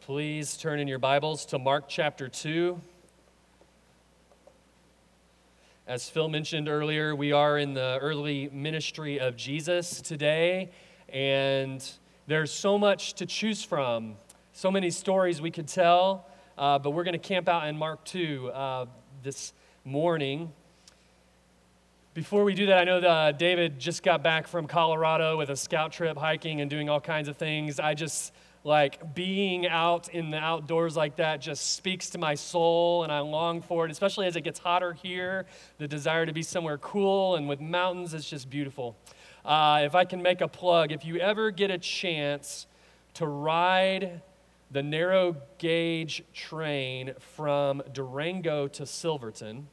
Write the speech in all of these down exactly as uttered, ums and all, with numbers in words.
Please turn in your Bibles to Mark chapter two. As Phil mentioned earlier, we are in the early ministry of Jesus today, and there's so much to choose from, so many stories we could tell, uh, but we're going to camp out in Mark two uh, this morning. Before we do that, I know that uh, David just got back from Colorado with a scout trip, hiking and doing all kinds of things. I just Like being out in the outdoors like that just speaks to my soul, and I long for it, especially as it gets hotter here. The desire to be somewhere cool and with mountains is just beautiful. Uh, if I can make a plug, if you ever get a chance to ride the narrow gauge train from Durango to Silverton,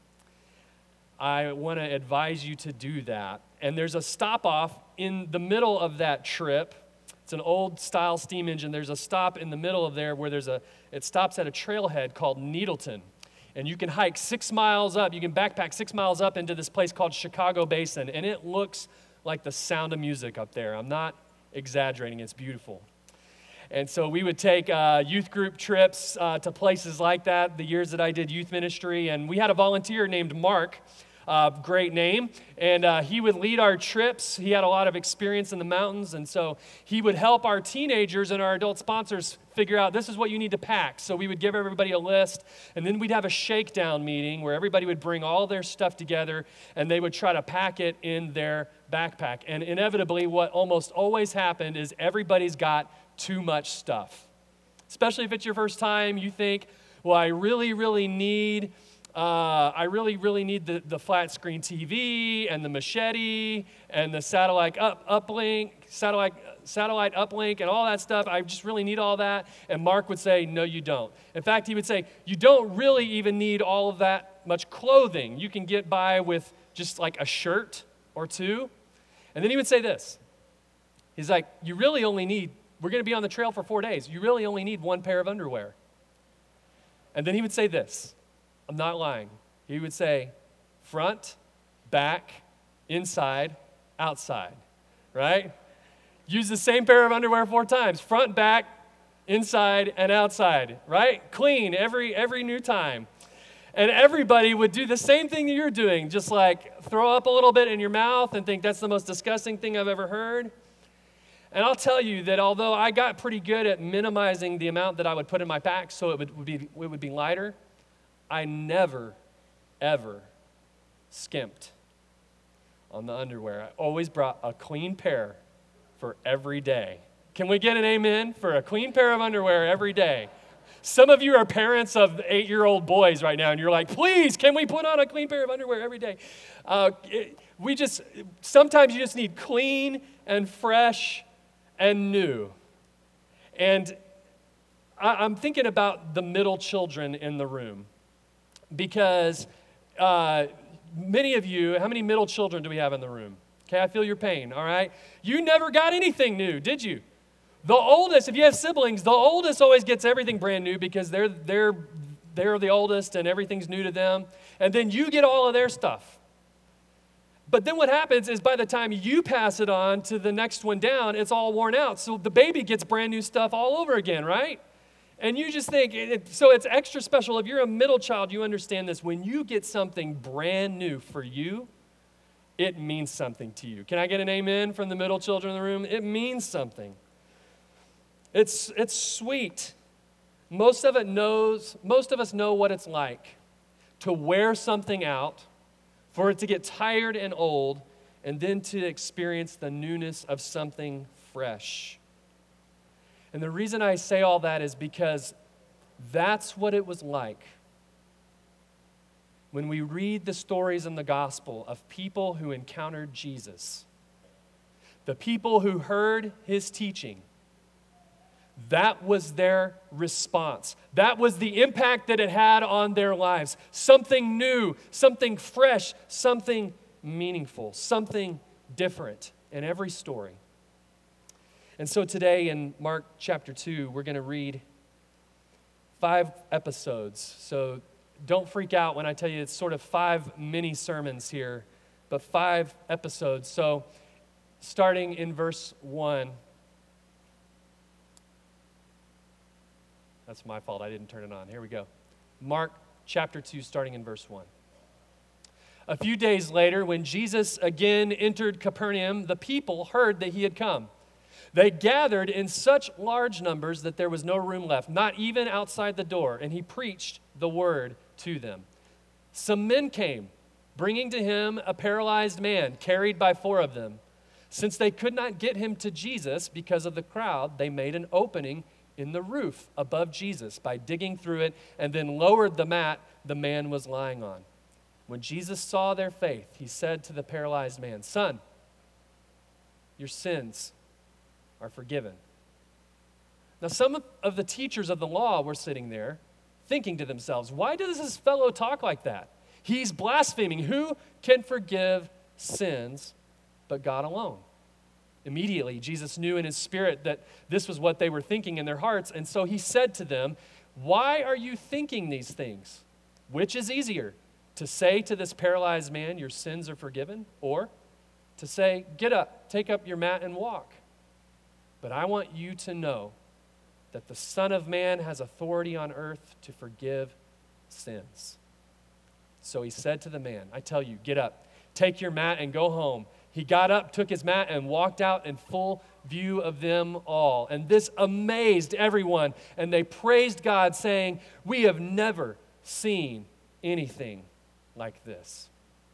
I want to advise you to do that. And there's a stop off in the middle of that trip. It's an old style steam engine. There's a stop in the middle of there where there's a, it stops at a trailhead called Needleton. And you can hike six miles up, you can backpack six miles up into this place called Chicago Basin. And it looks like the sound of music up there. I'm not exaggerating, it's beautiful. And so we would take uh, youth group trips uh, to places like that the years that I did youth ministry. And we had a volunteer named Mark. Uh, great name, and uh, he would lead our trips. He had a lot of experience in the mountains, and so he would help our teenagers and our adult sponsors figure out this is what you need to pack. So we would give everybody a list, and then we'd have a shakedown meeting where everybody would bring all their stuff together, and they would try to pack it in their backpack. And inevitably, what almost always happened is everybody's got too much stuff. Especially if it's your first time, you think, well, I really, really need... Uh, I really, really need the, the flat screen T V and the machete and the satellite up uplink, satellite satellite uplink and all that stuff. I just really need all that. And Mark would say, no, you don't. In fact, he would say, you don't really even need all of that much clothing. You can get by with just like a shirt or two. And then he would say this. He's like, you really only need, we're going to be on the trail for four days. You really only need one pair of underwear. And then he would say this. I'm not lying. He would say front, back, inside, outside, right? Use the same pair of underwear four times. Front, back, inside, and outside, right? Clean every every new time. And everybody would do the same thing that you're doing, just like throw up a little bit in your mouth and think that's the most disgusting thing I've ever heard. And I'll tell you that although I got pretty good at minimizing the amount that I would put in my pack so it would, would be it would be lighter, I never, ever skimped on the underwear. I always brought a clean pair for every day. Can we get an amen for a clean pair of underwear every day? Some of you are parents of eight-year-old boys right now, and you're like, please, can we put on a clean pair of underwear every day? Uh, it, we just, sometimes you just need clean and fresh and new. And I, I'm thinking about the middle children in the room. Because uh, many of you, how many middle children do we have in the room? Okay, I feel your pain, all right? You never got anything new, did you? The oldest, if you have siblings, the oldest always gets everything brand new because they're they're they're the oldest and everything's new to them. And then you get all of their stuff. But then what happens is by the time you pass it on to the next one down, it's all worn out. So the baby gets brand new stuff all over again, right? And you just think, it, so it's extra special. If you're a middle child, you understand this. When you get something brand new for you, it means something to you. Can I get an amen from the middle children in the room? It means something. It's it's sweet. Most of it knows, most of us know what it's like to wear something out, for it to get tired and old, and then to experience the newness of something fresh. And the reason I say all that is because that's what it was like when we read the stories in the gospel of people who encountered Jesus, the people who heard his teaching. That was their response. That was the impact that it had on their lives. Something new, something fresh, something meaningful, something different in every story. And so today in Mark chapter two, we're going to read five episodes. So don't freak out when I tell you it's sort of five mini sermons here, but five episodes. So starting in verse one, That's my fault. I didn't turn it on. Here we go. Mark chapter two, starting in verse one. A few days later, when Jesus again entered Capernaum, the people heard that he had come. They gathered in such large numbers that there was no room left, not even outside the door, and he preached the word to them. Some men came, bringing to him a paralyzed man, carried by four of them. Since they could not get him to Jesus because of the crowd, they made an opening in the roof above Jesus by digging through it and then lowered the mat the man was lying on. When Jesus saw their faith, he said to the paralyzed man, "Son, your sins are forgiven." Now, some of the teachers of the law were sitting there thinking to themselves, "Why does this fellow talk like that? He's blaspheming. Who can forgive sins but God alone?" Immediately, Jesus knew in his spirit that this was what they were thinking in their hearts, and so he said to them, "Why are you thinking these things? Which is easier, to say to this paralyzed man, 'Your sins are forgiven,' or to say, 'Get up, take up your mat and walk'? But I want you to know that the Son of Man has authority on earth to forgive sins." So he said to the man, "I tell you, get up, take your mat and go home." He got up, took his mat, and walked out in full view of them all. And this amazed everyone, and they praised God, saying, "We have never seen anything like this."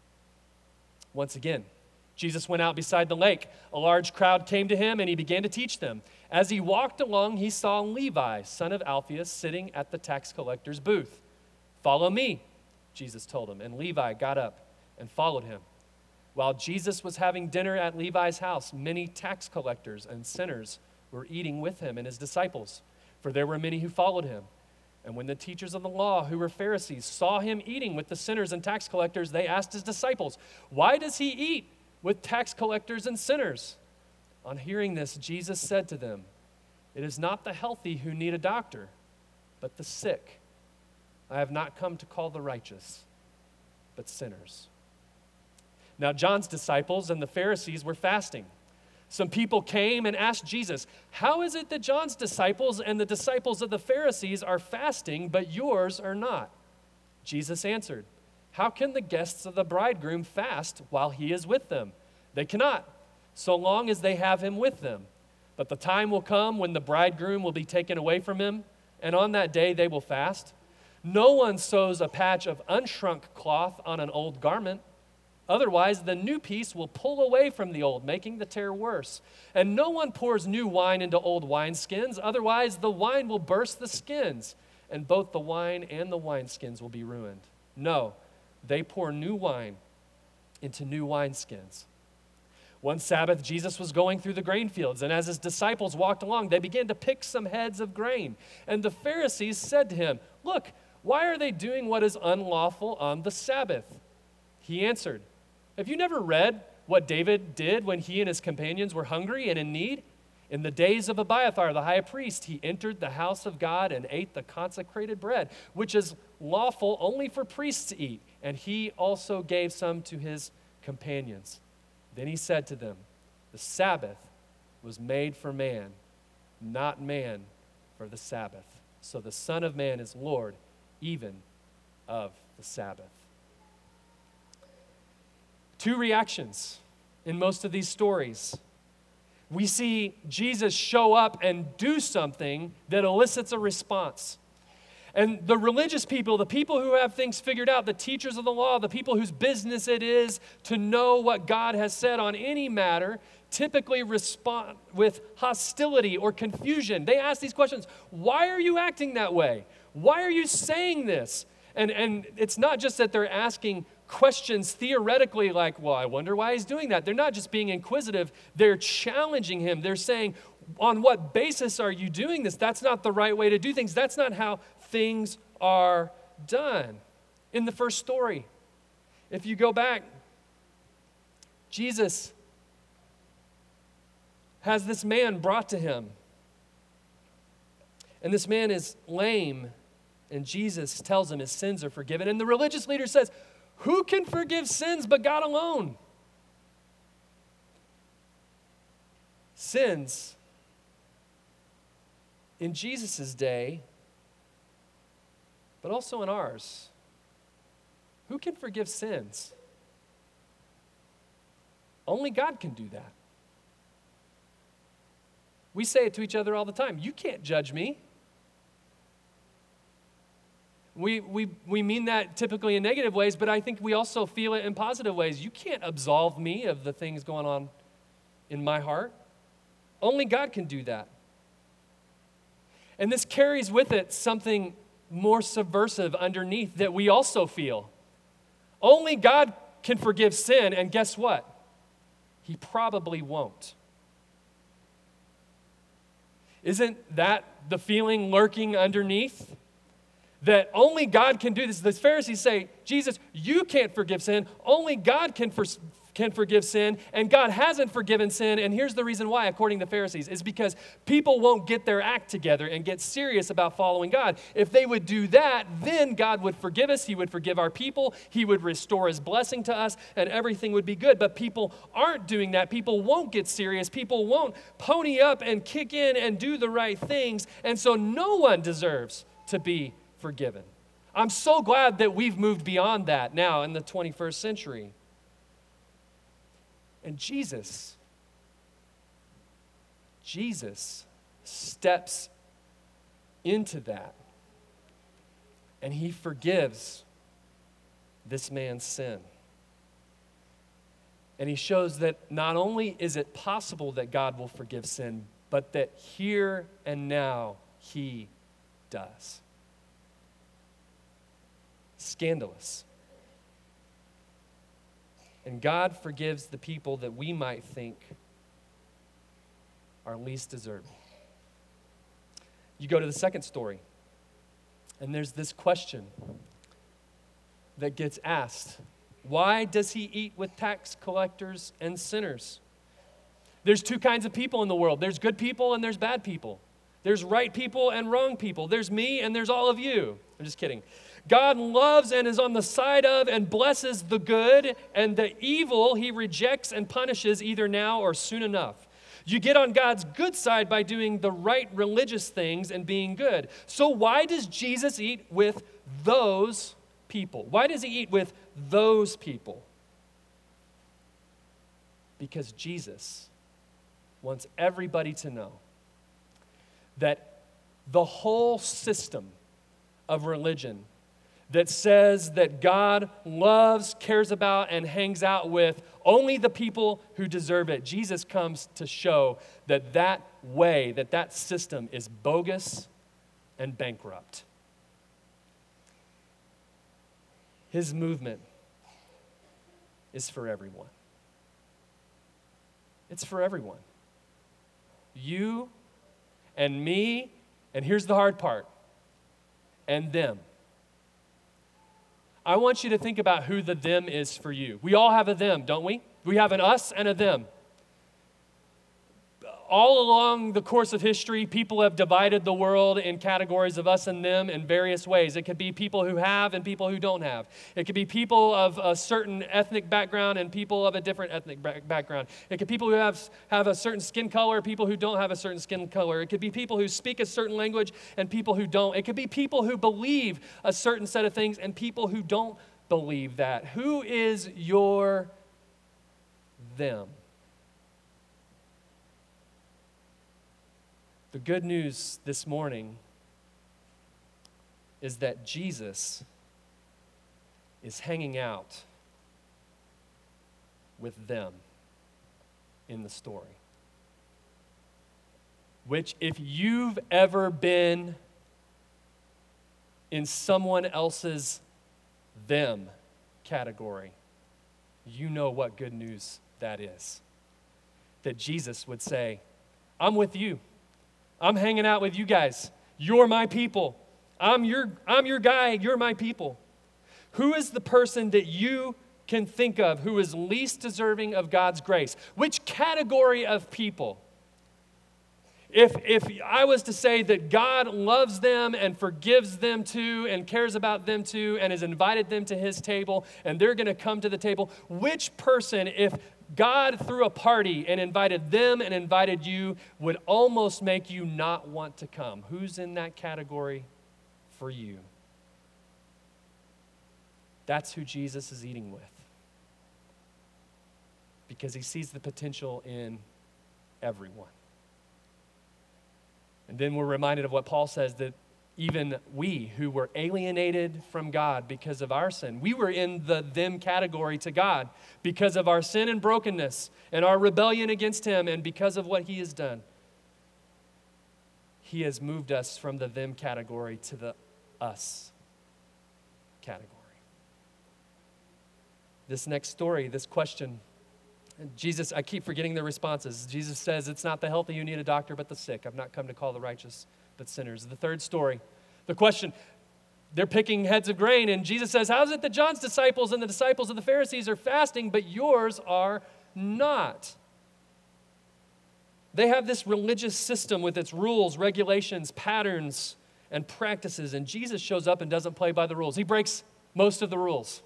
Once again, Jesus went out beside the lake. A large crowd came to him, and he began to teach them. As he walked along, he saw Levi, son of Alphaeus, sitting at the tax collector's booth. "Follow me," Jesus told him, and Levi got up and followed him. While Jesus was having dinner at Levi's house, many tax collectors and sinners were eating with him and his disciples, for there were many who followed him. And when the teachers of the law, who were Pharisees, saw him eating with the sinners and tax collectors, they asked his disciples, "Why does he eat with tax collectors and sinners?" On hearing this, Jesus said to them, "It is not the healthy who need a doctor, but the sick. I have not come to call the righteous, but sinners." Now John's disciples and the Pharisees were fasting. Some people came and asked Jesus, "How is it that John's disciples and the disciples of the Pharisees are fasting, but yours are not?" Jesus answered, "How can the guests of the bridegroom fast while he is with them? They cannot, so long as they have him with them. But the time will come when the bridegroom will be taken away from him, and on that day they will fast. No one sews a patch of unshrunk cloth on an old garment. Otherwise, the new piece will pull away from the old, making the tear worse. And no one pours new wine into old wineskins. Otherwise, the wine will burst the skins, and both the wine and the wineskins will be ruined. No, they pour new wine into new wineskins." One Sabbath, Jesus was going through the grain fields, and as his disciples walked along, they began to pick some heads of grain. And the Pharisees said to him, "Look, why are they doing what is unlawful on the Sabbath?" He answered, "Have you never read what David did when he and his companions were hungry and in need? In the days of Abiathar the high priest, he entered the house of God and ate the consecrated bread, which is lawful only for priests to eat, and he also gave some to his companions. Then he said to them, 'The Sabbath was made for man, not man for the Sabbath. So the Son of Man is Lord even of the Sabbath.'" Two reactions in most of these stories. We see Jesus show up and do something that elicits a response. And the religious people, the people who have things figured out, the teachers of the law, the people whose business it is to know what God has said on any matter, typically respond with hostility or confusion. They ask these questions: "Why are you acting that way? Why are you saying this?" And, and it's not just that they're asking questions theoretically like, "Well, I wonder why he's doing that." They're not just being inquisitive. They're challenging him. They're saying, "On what basis are you doing this? That's not the right way to do things. That's not how things are done." In the first story, if you go back, Jesus has this man brought to him. And this man is lame, and Jesus tells him his sins are forgiven. And the religious leader says, "Who can forgive sins but God alone?" Sins in Jesus' day but also in ours. Who can forgive sins? Only God can do that. We say it to each other all the time. You can't judge me. We, we, we mean that typically in negative ways, but I think we also feel it in positive ways. You can't absolve me of the things going on in my heart. Only God can do that. And this carries with it something more subversive underneath that we also feel. Only God can forgive sin, and guess what? He probably won't. Isn't that the feeling lurking underneath? That only God can do this. The Pharisees say, Jesus, you can't forgive sin. Only God can, for, can forgive sin, and God hasn't forgiven sin. And here's the reason why, according to the Pharisees, is because people won't get their act together and get serious about following God. If they would do that, then God would forgive us. He would forgive our people. He would restore his blessing to us, and everything would be good. But people aren't doing that. People won't get serious. People won't pony up and kick in and do the right things. And so no one deserves to be forgiven. I'm so glad that we've moved beyond that now in the twenty-first century. And Jesus, Jesus steps into that, and he forgives this man's sin. And he shows that not only is it possible that God will forgive sin, but that here and now he does. Scandalous. And God forgives the people that we might think are least deserving. You go to the second story, and there's this question that gets asked. Why does he eat with tax collectors and sinners? There's two kinds of people in the world. There's good people and there's bad people. There's right people and wrong people. There's me and there's all of you. I'm just kidding. God loves and is on the side of and blesses the good, and the evil he rejects and punishes either now or soon enough. You get on God's good side by doing the right religious things and being good. So why does Jesus eat with those people? Why does he eat with those people? Because Jesus wants everybody to know that the whole system of religion that says that God loves, cares about, and hangs out with only the people who deserve it, Jesus comes to show that that way, that that system is bogus and bankrupt. His movement is for everyone. It's for everyone. You and me, and here's the hard part, and them. I want you to think about who the them is for you. We all have a them, don't we? We have an us and a them. All along the course of history, people have divided the world in categories of us and them in various ways. It could be people who have and people who don't have. It could be people of a certain ethnic background and people of a different ethnic background. It could be people who have, have a certain skin color, people who don't have a certain skin color. It could be people who speak a certain language and people who don't. It could be people who believe a certain set of things and people who don't believe that. Who is your them? The good news this morning is that Jesus is hanging out with them in the story. Which, if you've ever been in someone else's them category, you know what good news that is. That Jesus would say, I'm with you. I'm hanging out with you guys. You're my people. I'm your, I'm your guy. You're my people. Who is the person that you can think of who is least deserving of God's grace? Which category of people? If, if I was to say that God loves them and forgives them too and cares about them too and has invited them to his table and they're going to come to the table, which person, if God threw a party and invited them and invited you, would almost make you not want to come? Who's in that category for you? That's who Jesus is eating with. Because he sees the potential in everyone. And then we're reminded of what Paul says, that even we who were alienated from God because of our sin, we were in the them category to God because of our sin and brokenness and our rebellion against him and because of what he has done. He has moved us from the them category to the us category. This next story, this question, Jesus, I keep forgetting the responses. Jesus says, it's not the healthy who need a doctor, but the sick. I've not come to call the righteous, but sinners. The third story, the question, they're picking heads of grain, and Jesus says, how is it that John's disciples and the disciples of the Pharisees are fasting, but yours are not? They have this religious system with its rules, regulations, patterns, and practices, and Jesus shows up and doesn't play by the rules. He breaks most of the rules.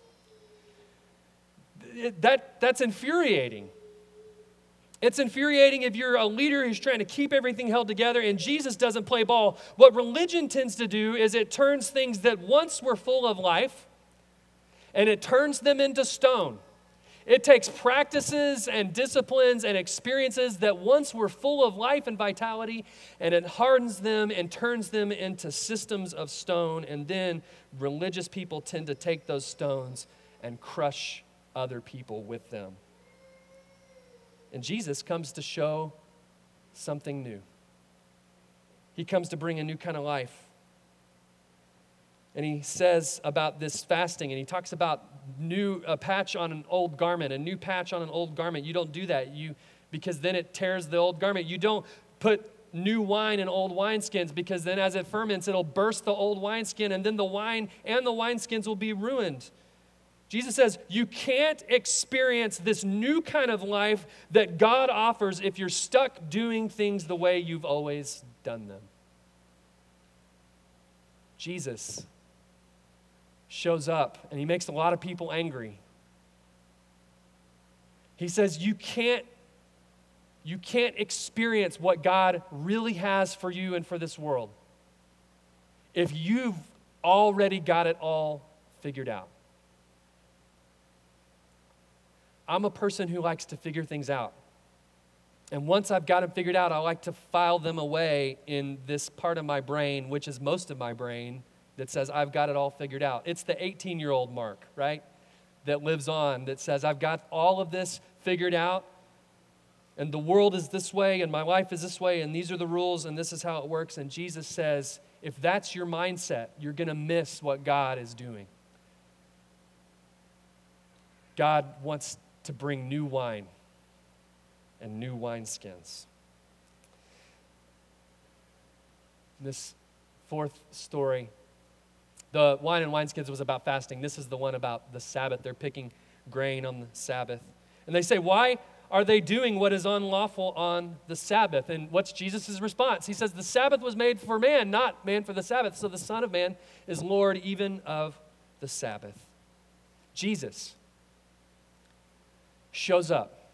That, that's infuriating. It's infuriating if you're a leader who's trying to keep everything held together and Jesus doesn't play ball. What religion tends to do is it turns things that once were full of life and it turns them into stone. It takes practices and disciplines and experiences that once were full of life and vitality, and it hardens them and turns them into systems of stone. And then religious people tend to take those stones and crush other people with them. And Jesus comes to show something new. He comes to bring a new kind of life. And he says about this fasting, and he talks about new a patch on an old garment, a new patch on an old garment. You don't do that, you because then it tears the old garment. You don't put new wine in old wineskins, because then as it ferments, it'll burst the old wineskin, and then the wine and the wineskins will be ruined. Jesus says you can't experience this new kind of life that God offers if you're stuck doing things the way you've always done them. Jesus shows up, and he makes a lot of people angry. He says you can't, you can't experience what God really has for you and for this world if you've already got it all figured out. I'm a person who likes to figure things out. And once I've got them figured out, I like to file them away in this part of my brain, which is most of my brain, that says I've got it all figured out. It's the eighteen-year-old Mark, right, that lives on, that says I've got all of this figured out, and the world is this way, and my life is this way, and these are the rules, and this is how it works. And Jesus says, if that's your mindset, you're going to miss what God is doing. God wants to bring new wine and new wineskins. This fourth story, the wine and wineskins was about fasting. This is the one about the Sabbath. They're picking grain on the Sabbath. And they say, why are they doing what is unlawful on the Sabbath? And what's Jesus' response? He says, the Sabbath was made for man, not man for the Sabbath. So the Son of Man is Lord even of the Sabbath. Jesus shows up,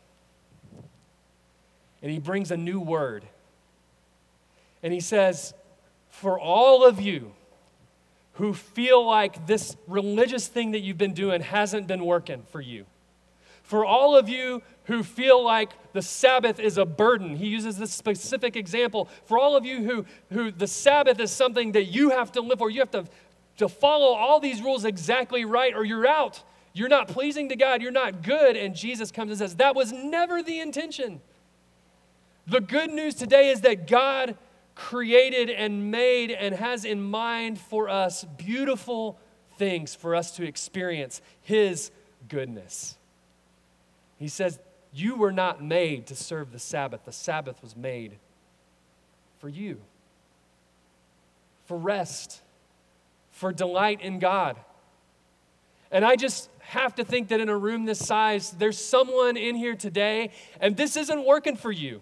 and he brings a new word. And he says, for all of you who feel like this religious thing that you've been doing hasn't been working for you, for all of you who feel like the Sabbath is a burden, he uses this specific example, for all of you who, who the Sabbath is something that you have to live for, you have to, to follow all these rules exactly right or you're out. You're not pleasing to God. You're not good. And Jesus comes and says, that was never the intention. The good news today is that God created and made and has in mind for us beautiful things for us to experience his goodness. He says, you were not made to serve the Sabbath. The Sabbath was made for you, for rest, for delight in God. And I just have to think that in a room this size, there's someone in here today, and this isn't working for you.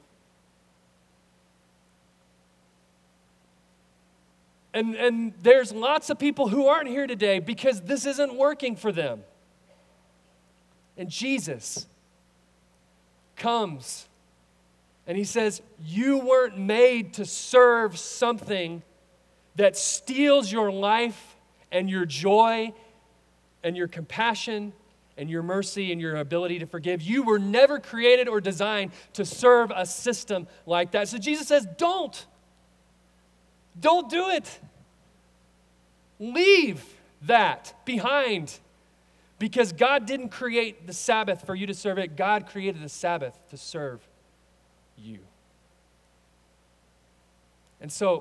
And, and there's lots of people who aren't here today because this isn't working for them. And Jesus comes, and he says, you weren't made to serve something that steals your life and your joy and your compassion and your mercy and your ability to forgive. You were never created or designed to serve a system like that. So Jesus says, don't. Don't do it. Leave that behind. Because God didn't create the Sabbath for you to serve it. God created the Sabbath to serve you. And so,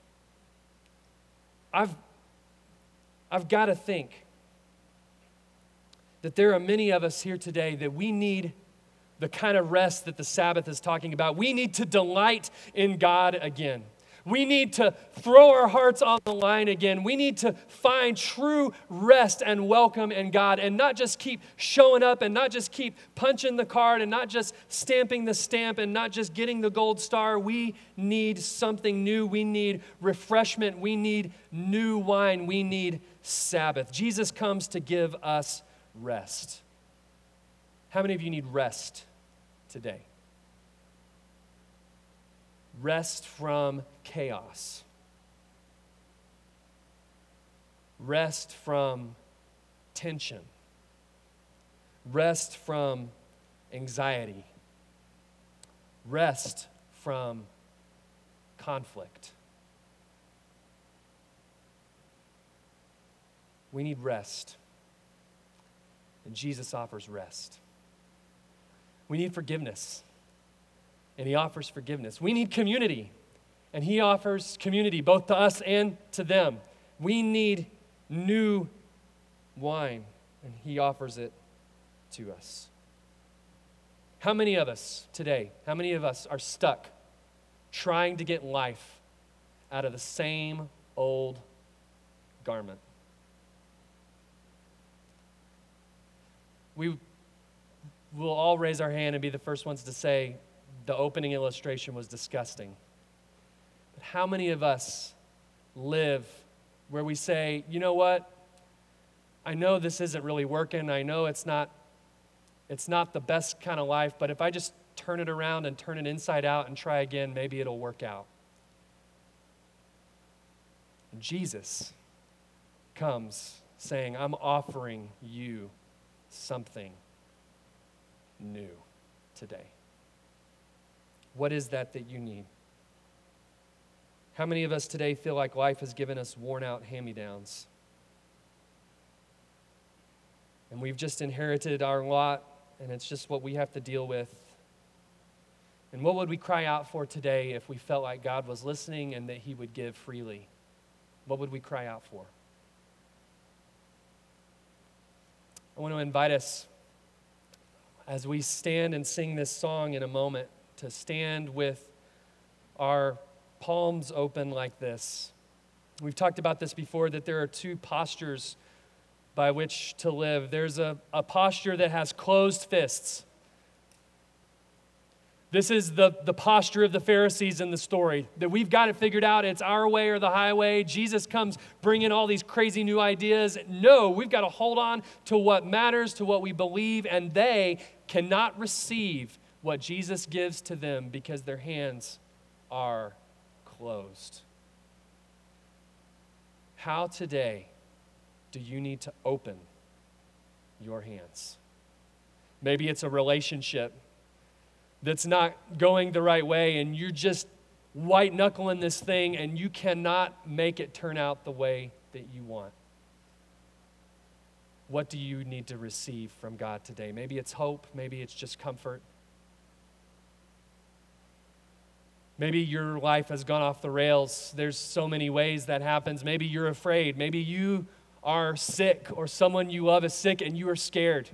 I've, I've got to think that there are many of us here today that we need the kind of rest that the Sabbath is talking about. We need to delight in God again. We need to throw our hearts on the line again. We need to find true rest and welcome in God and not just keep showing up and not just keep punching the card and not just stamping the stamp and not just getting the gold star. We need something new. We need refreshment. We need new wine. We need Sabbath. Jesus comes to give us rest. How many of you need rest today? Rest from chaos. Rest from tension. Rest from anxiety. Rest from conflict. We need rest. And Jesus offers rest. We need forgiveness. And he offers forgiveness. We need community. And he offers community both to us and to them. We need new wine. And he offers it to us. How many of us today, how many of us are stuck trying to get life out of the same old garment? We will all raise our hand and be the first ones to say the opening illustration was disgusting. But how many of us live where we say, you know what? I know this isn't really working. I know it's not, it's not the best kind of life, but if I just turn it around and turn it inside out and try again, maybe it'll work out. And Jesus comes saying, I'm offering you something new today. What is that that you need? How many of us today feel like life has given us worn out hand-me-downs? And we've just inherited our lot, and it's just what we have to deal with. And what would we cry out for today if we felt like God was listening and that he would give freely? What would we cry out for? I want to invite us, as we stand and sing this song in a moment, to stand with our palms open like this. We've talked about this before, that there are two postures by which to live. There's a, a posture that has closed fists. This is the, the posture of the Pharisees in the story, that we've got it figured out. It's our way or the highway. Jesus comes bringing all these crazy new ideas. No, we've got to hold on to what matters, to what we believe, and they cannot receive what Jesus gives to them because their hands are closed. How today do you need to open your hands? Maybe it's a relationship that's not going the right way and you're just white-knuckling this thing and you cannot make it turn out the way that you want. What do you need to receive from God today? Maybe it's hope. Maybe it's just comfort. Maybe your life has gone off the rails. There's so many ways that happens. Maybe you're afraid. Maybe you are sick or someone you love is sick and you are scared.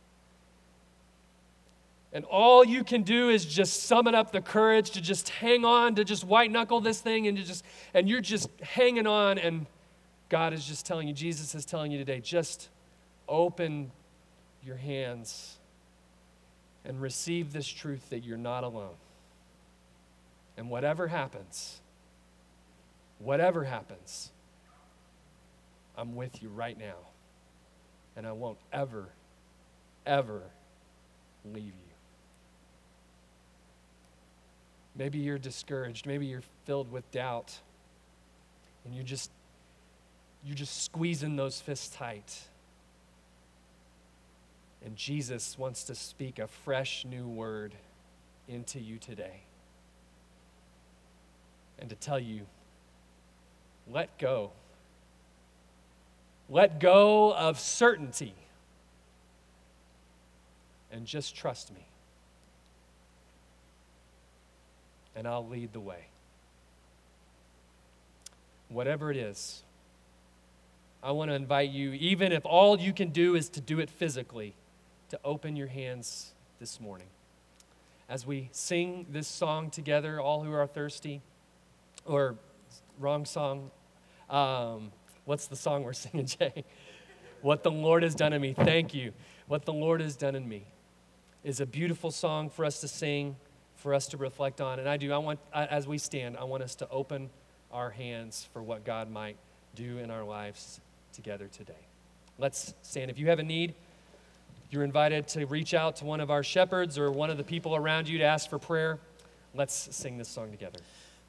And all you can do is just summon up the courage to just hang on, to just white knuckle this thing and to just and you're just hanging on, and God is just telling you, Jesus is telling you today, just open your hands and receive this truth that you're not alone. And whatever happens, whatever happens, I'm with you right now. And I won't ever, ever leave you. Maybe you're discouraged. Maybe you're filled with doubt. And you're just, you're just squeezing those fists tight. And Jesus wants to speak a fresh new word into you today. And to tell you, let go. Let go of certainty and just trust me. And I'll lead the way. Whatever it is, I want to invite you, even if all you can do is to do it physically, to open your hands this morning. As we sing this song together, all who are thirsty, or wrong song, um, what's the song we're singing, Jay? What the Lord has done in me. Thank you. What the Lord has done in me is a beautiful song for us to sing, for us to reflect on. And I do, I want, as we stand, I want us to open our hands for what God might do in our lives together today. Let's stand. If you have a need, you're invited to reach out to one of our shepherds or one of the people around you to ask for prayer. Let's sing this song together.